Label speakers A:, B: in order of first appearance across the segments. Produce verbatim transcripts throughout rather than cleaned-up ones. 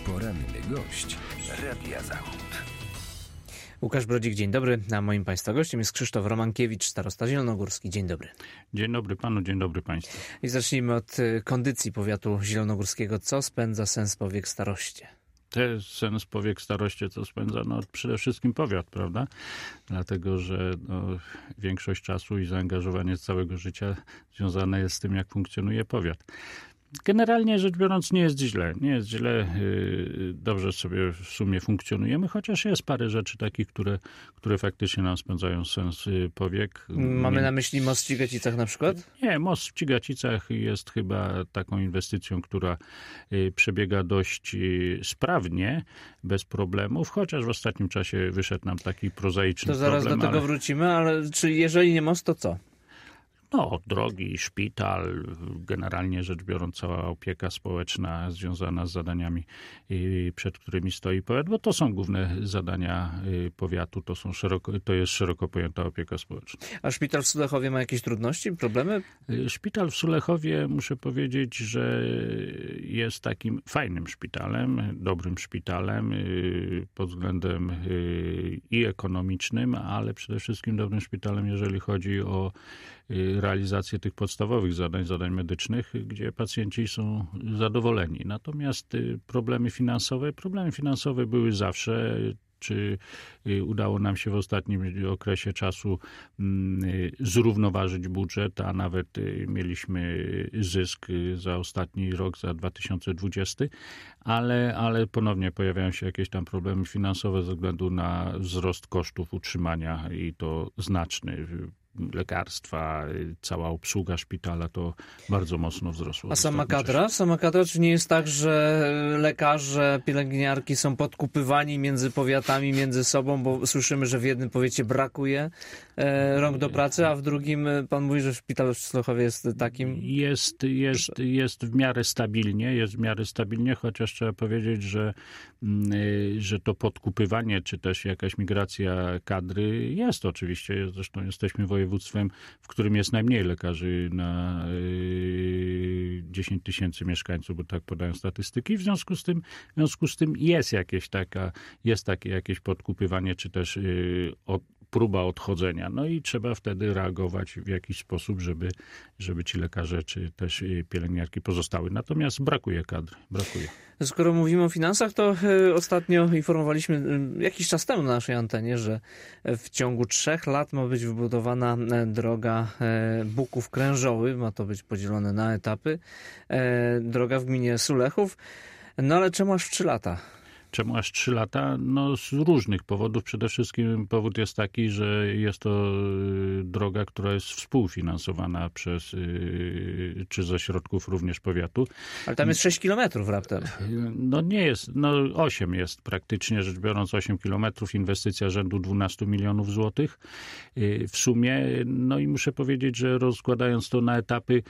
A: Poranny gość Radia Zachód.
B: Łukasz Brodzik, dzień dobry. A moim Państwa gościem jest Krzysztof Romankiewicz, starosta zielonogórski. Dzień dobry.
C: Dzień dobry panu, dzień dobry państwu.
B: I zacznijmy od kondycji powiatu zielonogórskiego. Co spędza sens po wiek staroście?
C: Te sens po wiek staroście, co spędza? No przede wszystkim powiat, prawda? Dlatego, że no, większość czasu i zaangażowanie z całego życia związane jest z tym, jak funkcjonuje powiat. Generalnie rzecz biorąc nie jest źle. Nie jest źle. Dobrze sobie w sumie funkcjonujemy, chociaż jest parę rzeczy takich, które, które faktycznie nam spędzają sens powiek.
B: Mamy
C: nie...
B: na myśli most w Cigacicach na przykład?
C: Nie, most w Cigacicach jest chyba taką inwestycją, która przebiega dość sprawnie, bez problemów, chociaż w ostatnim czasie wyszedł nam taki prozaiczny problem.
B: To zaraz do tego
C: ale...
B: wrócimy, ale czy jeżeli nie most, to co?
C: No, drogi, szpital, generalnie rzecz biorąc cała opieka społeczna związana z zadaniami, przed którymi stoi powiat, bo to są główne zadania powiatu, to, są szeroko, to jest szeroko pojęta opieka społeczna.
B: A szpital w Sulechowie ma jakieś trudności, problemy?
C: Szpital w Sulechowie, muszę powiedzieć, że jest takim fajnym szpitalem, dobrym szpitalem pod względem i ekonomicznym, ale przede wszystkim dobrym szpitalem, jeżeli chodzi o realizację tych podstawowych zadań, zadań medycznych, gdzie pacjenci są zadowoleni. Natomiast problemy finansowe, problemy finansowe były zawsze. Czy udało nam się w ostatnim okresie czasu zrównoważyć budżet, a nawet mieliśmy zysk za ostatni rok, za dwa tysiące dwudziesty, ale, ale ponownie pojawiają się jakieś tam problemy finansowe ze względu na wzrost kosztów utrzymania i to znaczny. Lekarstwa, cała obsługa szpitala to bardzo mocno wzrosło.
B: A sama kadra? Sama kadra, czy nie jest tak, że lekarze, pielęgniarki są podkupywani między powiatami, między sobą, bo słyszymy, że w jednym powiecie brakuje e, rąk do pracy, a w drugim pan mówi, że szpital w Sulechowie jest takim...
C: Jest, jest, jest w miarę stabilnie, jest w miarę stabilnie, chociaż trzeba powiedzieć, że, że to podkupywanie, czy też jakaś migracja kadry jest oczywiście. Zresztą jesteśmy województwem, w którym jest najmniej lekarzy na dziesięć tysięcy mieszkańców, bo tak podają statystyki. W związku z tym, w związku z tym jest jakieś taka, jest takie jakieś podkupywanie, czy też od, próba odchodzenia. No i trzeba wtedy reagować w jakiś sposób, żeby, żeby ci lekarze, czy też pielęgniarki pozostały. Natomiast brakuje kadry, brakuje.
B: Skoro mówimy o finansach, to ostatnio informowaliśmy jakiś czas temu na naszej antenie, że w ciągu trzech lat ma być wybudowana droga Buków-Krężoły. Ma to być podzielone na etapy. Droga w gminie Sulechów. No ale czemu aż w trzy lata?
C: Czemu aż trzy lata? No z różnych powodów. Przede wszystkim powód jest taki, że jest to droga, która jest współfinansowana przez, czy ze środków również powiatu.
B: Ale tam jest sześć kilometrów raptem.
C: No nie jest, no osiem jest praktycznie rzecz biorąc, osiem kilometrów, inwestycja rzędu dwanaście milionów złotych w sumie. No i muszę powiedzieć, że rozkładając to na etapy,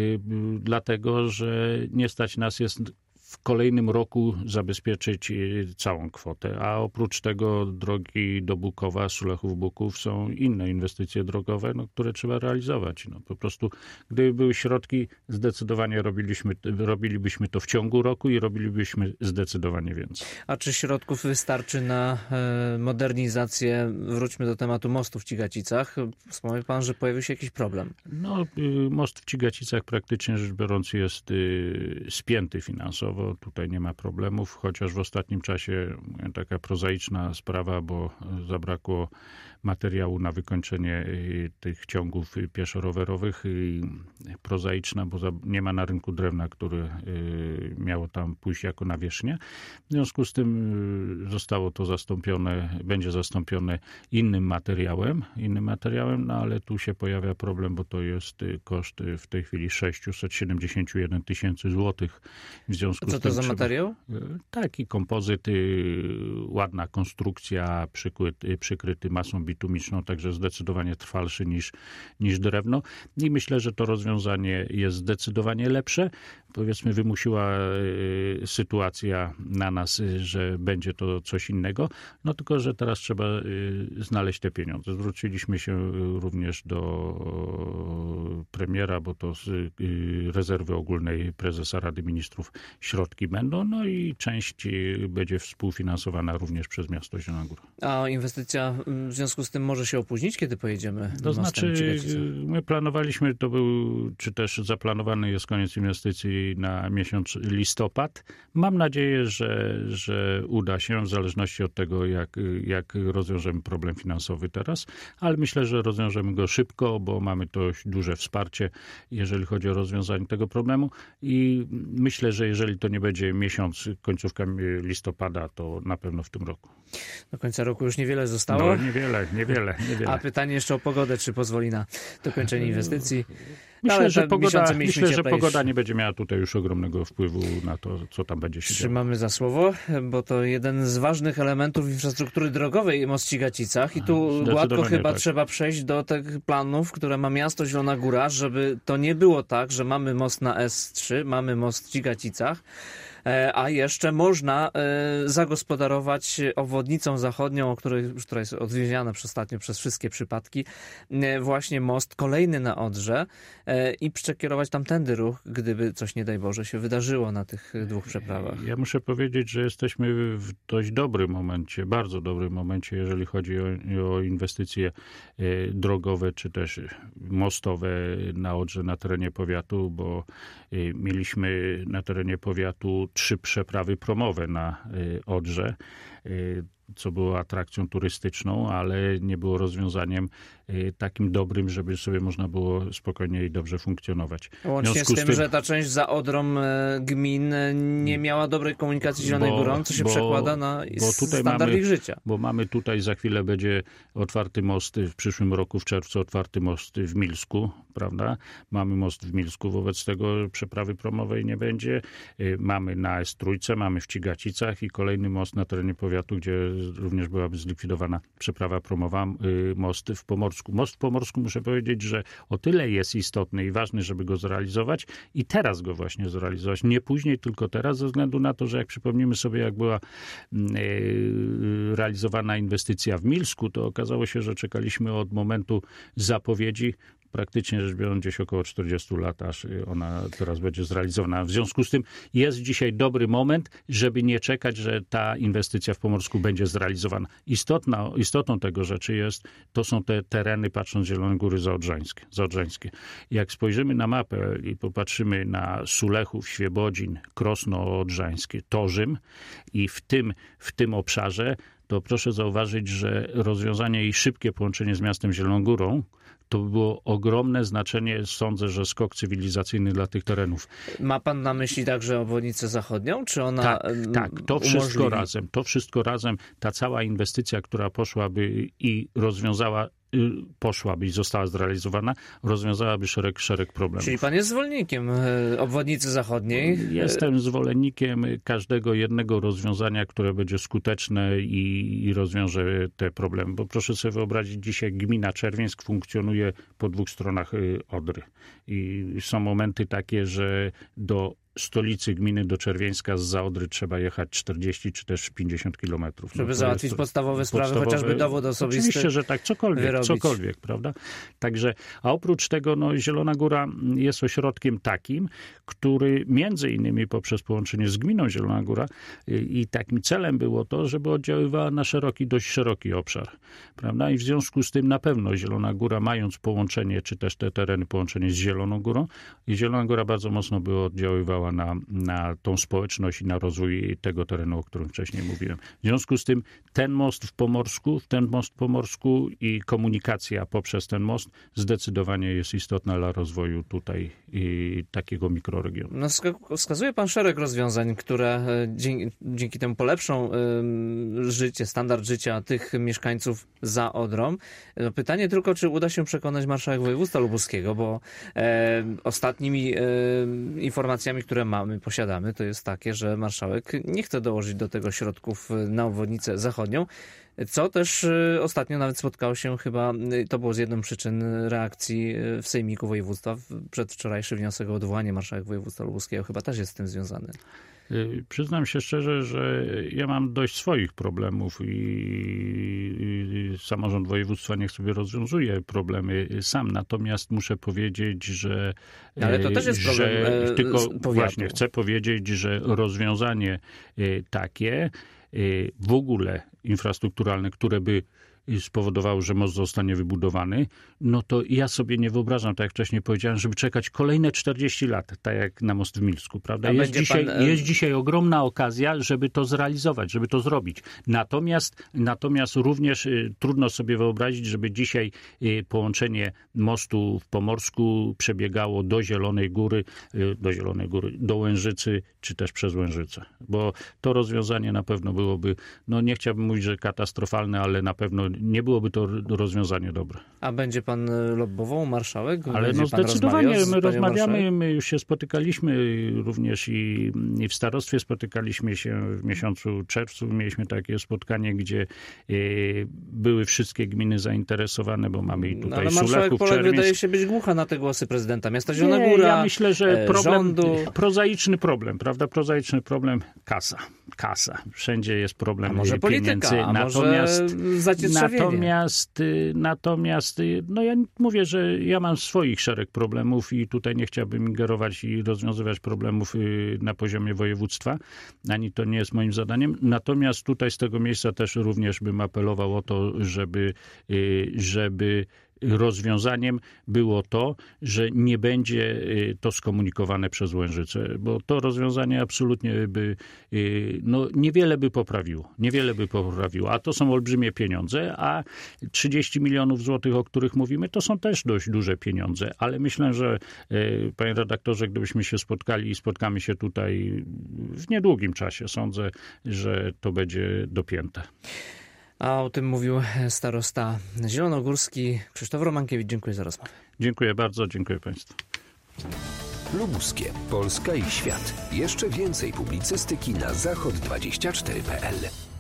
C: dlatego, że nie stać nas jest w kolejnym roku zabezpieczyć całą kwotę, a oprócz tego drogi do Bukowa, Sulechów-Buków są inne inwestycje drogowe, no, które trzeba realizować. No, po prostu gdyby były środki, zdecydowanie robiliśmy, robilibyśmy to w ciągu roku i robilibyśmy zdecydowanie więcej.
B: A czy środków wystarczy na modernizację? Wróćmy do tematu mostu w Cigacicach. Wspomniał pan, że pojawił się jakiś problem.
C: No, most w Cigacicach praktycznie rzecz biorąc jest spięty finansowo. Tutaj nie ma problemów, chociaż w ostatnim czasie taka prozaiczna sprawa, bo zabrakło materiału na wykończenie tych ciągów pieszo-rowerowych. Prozaiczna, bo nie ma na rynku drewna, które miało tam pójść jako nawierzchnia. W związku z tym zostało to zastąpione, będzie zastąpione innym materiałem, innym materiałem, no ale tu się pojawia problem, bo to jest koszt w tej chwili sześćset siedemdziesiąt jeden tysięcy złotych. W związku
B: Co
C: z tym
B: to za
C: trzeba,
B: materiał?
C: Taki kompozyt, ładna konstrukcja, przykryty, przykryty masą bitumiczną, także zdecydowanie trwalszy niż, niż drewno. I myślę, że to rozwiązanie jest zdecydowanie lepsze. Powiedzmy, wymusiła sytuacja na nas, że będzie to coś innego. No tylko, że teraz trzeba znaleźć te pieniądze. Zwróciliśmy się również do premiera, bo to z rezerwy ogólnej prezesa Rady Ministrów środków środki będą, no i część będzie współfinansowana również przez miasto Zielona Góra.
B: A inwestycja w związku z tym może się opóźnić, kiedy pojedziemy?
C: To znaczy, my planowaliśmy, to był, czy też zaplanowany jest koniec inwestycji na miesiąc listopad. Mam nadzieję, że, że uda się, w zależności od tego, jak, jak rozwiążemy problem finansowy teraz, ale myślę, że rozwiążemy go szybko, bo mamy dość duże wsparcie, jeżeli chodzi o rozwiązanie tego problemu i myślę, że jeżeli to nie będzie miesiąc, końcówka listopada, to na pewno w tym roku.
B: Do końca roku już niewiele zostało.
C: No niewiele, niewiele, niewiele.
B: A pytanie jeszcze o pogodę, czy pozwoli na dokończenie inwestycji?
C: Myślę,
B: ale
C: że, pogoda, myślę że
B: cieplej.
C: pogoda nie będzie miała tutaj już ogromnego wpływu na to, co tam będzie się działo.
B: Trzymamy za słowo, bo to jeden z ważnych elementów infrastruktury drogowej most w Cigacicach i tu gładko chyba tak. trzeba przejść do tych planów, które ma miasto Zielona Góra, żeby to nie było tak, że mamy most na S trzy, mamy most w Cigacicach, a jeszcze można zagospodarować obwodnicą zachodnią, o której, która jest odwiedziana ostatnio przez wszystkie przypadki, właśnie most kolejny na Odrze i przekierować tamtędy ruch, gdyby coś, nie daj Boże, się wydarzyło na tych dwóch przeprawach.
C: Ja muszę powiedzieć, że jesteśmy w dość dobrym momencie, bardzo dobrym momencie, jeżeli chodzi o, o inwestycje drogowe, czy też mostowe na Odrze, na terenie powiatu, bo mieliśmy na terenie powiatu trzy przeprawy promowe na Odrze, co było atrakcją turystyczną, ale nie było rozwiązaniem takim dobrym, żeby sobie można było spokojnie i dobrze funkcjonować.
B: Łącznie z tym, z tym, że ta część za Odrą gmin nie miała dobrej komunikacji z Zieloną Górą, co się bo, przekłada na standard
C: mamy,
B: ich życia.
C: Bo mamy tutaj, za chwilę będzie otwarty most, w przyszłym roku w czerwcu otwarty most w Milsku, prawda? Mamy most w Milsku, wobec tego przeprawy promowej nie będzie. Mamy na S trzy, mamy w Cigacicach i kolejny most na terenie powiatu, gdzie również byłaby zlikwidowana przeprawa promowa, most w Pomorsku. Most w Pomorsku, muszę powiedzieć, że o tyle jest istotny i ważny, żeby go zrealizować i teraz go właśnie zrealizować. Nie później, tylko teraz, ze względu na to, że jak przypomnimy sobie, jak była realizowana inwestycja w Milsku, to okazało się, że czekaliśmy od momentu zapowiedzi praktycznie rzecz biorąc gdzieś około czterdzieści lat, aż ona teraz będzie zrealizowana. W związku z tym jest dzisiaj dobry moment, żeby nie czekać, że ta inwestycja w Pomorsku będzie zrealizowana. Istotna, istotą tego rzeczy jest, to są te tereny, patrząc z Zielonej Góry zaodrzańskie. zaodrzańskie. Jak spojrzymy na mapę i popatrzymy na Sulechów, Świebodzin, Krosno Odrzańskie, Torzym i w tym, w tym obszarze, to proszę zauważyć, że rozwiązanie i szybkie połączenie z miastem Zieloną Górą to było ogromne znaczenie, sądzę, że skok cywilizacyjny dla tych terenów.
B: Ma pan na myśli także obwodnicę zachodnią? Czy ona
C: Tak, tak, to
B: umożliwi...
C: wszystko razem, to wszystko razem, ta cała inwestycja, która poszłaby i rozwiązała poszłaby i została zrealizowana, rozwiązałaby szereg, szereg problemów.
B: Czyli pan jest zwolennikiem obwodnicy zachodniej?
C: Jestem zwolennikiem każdego jednego rozwiązania, które będzie skuteczne i, i rozwiąże te problemy. Bo proszę sobie wyobrazić, dzisiaj gmina Czerwińsk funkcjonuje po dwóch stronach Odry. I są momenty takie, że do stolicy gminy, do Czerwieńska zza Odry trzeba jechać czterdzieści czy też pięćdziesiąt kilometrów.
B: Żeby
C: no
B: załatwić
C: jest,
B: podstawowe sprawy,
C: podstawowe,
B: chociażby dowód osobisty.
C: Oczywiście, że tak, cokolwiek,
B: wyrobić. cokolwiek,
C: prawda? Także, a oprócz tego, no, Zielona Góra jest ośrodkiem takim, który między innymi poprzez połączenie z gminą Zielona Góra i, i takim celem było to, żeby oddziaływała na szeroki, dość szeroki obszar, prawda? I w związku z tym na pewno Zielona Góra, mając połączenie, czy też te tereny połączenie z Zieloną Górą, i Zielona Góra bardzo mocno by oddziaływała na, na tą społeczność i na rozwój tego terenu, o którym wcześniej mówiłem. W związku z tym ten most w Pomorsku, ten most w Pomorsku i komunikacja poprzez ten most zdecydowanie jest istotna dla rozwoju tutaj i takiego mikroregionu.
B: No, wskazuje pan szereg rozwiązań, które dzięki, dzięki temu polepszą y, życie, standard życia tych mieszkańców za Odrą. No, pytanie tylko, czy uda się przekonać marszałek województwa lubuskiego, bo e, ostatnimi e, informacjami, które mamy, posiadamy, to jest takie, że marszałek nie chce dołożyć do tego środków na obwodnicę zachodnią, co też ostatnio nawet spotkało się chyba, to było z jedną z przyczyn reakcji w Sejmiku Województwa. Przedwczorajszy wniosek o odwołanie marszałek województwa lubuskiego chyba też jest z tym związany.
C: Przyznam się szczerze, że ja mam dość swoich problemów i, i samorząd województwa niech sobie rozwiązuje problemy sam. Natomiast muszę powiedzieć, że...
B: Ale to też jest problem
C: że,
B: e,
C: tylko
B: powiatu.
C: właśnie chcę powiedzieć, że rozwiązanie takie w ogóle infrastrukturalne, które by spowodowało, że most zostanie wybudowany, no to ja sobie nie wyobrażam, tak jak wcześniej powiedziałem, żeby czekać kolejne czterdzieści lat, tak jak na most w Milsku, prawda? Jest dzisiaj, pan... jest dzisiaj ogromna okazja, żeby to zrealizować, żeby to zrobić. Natomiast, natomiast również y, trudno sobie wyobrazić, żeby dzisiaj y, połączenie mostu w Pomorsku przebiegało do Zielonej Góry, y, do Zielonej Góry, do Łężycy, czy też przez Łężycę. Bo to rozwiązanie na pewno byłoby, no nie chciałbym mówić, że katastrofalne, ale na pewno nie byłoby to rozwiązanie dobre.
B: A będzie pan lobbował, marszałek?
C: Ale
B: będzie
C: no zdecydowanie, my rozmawiamy, marszałek? My już się spotykaliśmy również i, i w starostwie spotykaliśmy się w miesiącu czerwcu. Mieliśmy takie spotkanie, gdzie y, były wszystkie gminy zainteresowane, bo mamy i tutaj no, ale
B: marszałek
C: Suleków,
B: Polak
C: Czerwińsk.
B: wydaje się być głucha na te głosy prezydenta miasta Zielona
C: Nie,
B: Góra,
C: ja myślę, że problem,
B: rządu.
C: prozaiczny problem, prawda? Prozaiczny problem, kasa. Kasa. Wszędzie jest problem
B: a może
C: pieniędzy.
B: Polityka, a
C: natomiast,
B: może
C: natomiast, natomiast, no ja mówię, że ja mam swoich szereg problemów i tutaj nie chciałbym ingerować i rozwiązywać problemów na poziomie województwa, ani to nie jest moim zadaniem. Natomiast tutaj z tego miejsca też również bym apelował o to, żeby, żeby rozwiązaniem było to, że nie będzie to skomunikowane przez Łężycę, bo to rozwiązanie absolutnie by, no niewiele by poprawiło, niewiele by poprawiło, a to są olbrzymie pieniądze, a trzydzieści milionów złotych, o których mówimy, to są też dość duże pieniądze, ale myślę, że panie redaktorze, gdybyśmy się spotkali i spotkamy się tutaj w niedługim czasie, sądzę, że to będzie dopięte.
B: A o tym mówił starosta zielonogórski Krzysztof Romankiewicz. Dziękuję za rozmowę.
C: Dziękuję bardzo, dziękuję państwu.
A: Lubuskie, Polska i świat. Jeszcze więcej publicystyki na zachod dwadzieścia cztery kropka p l.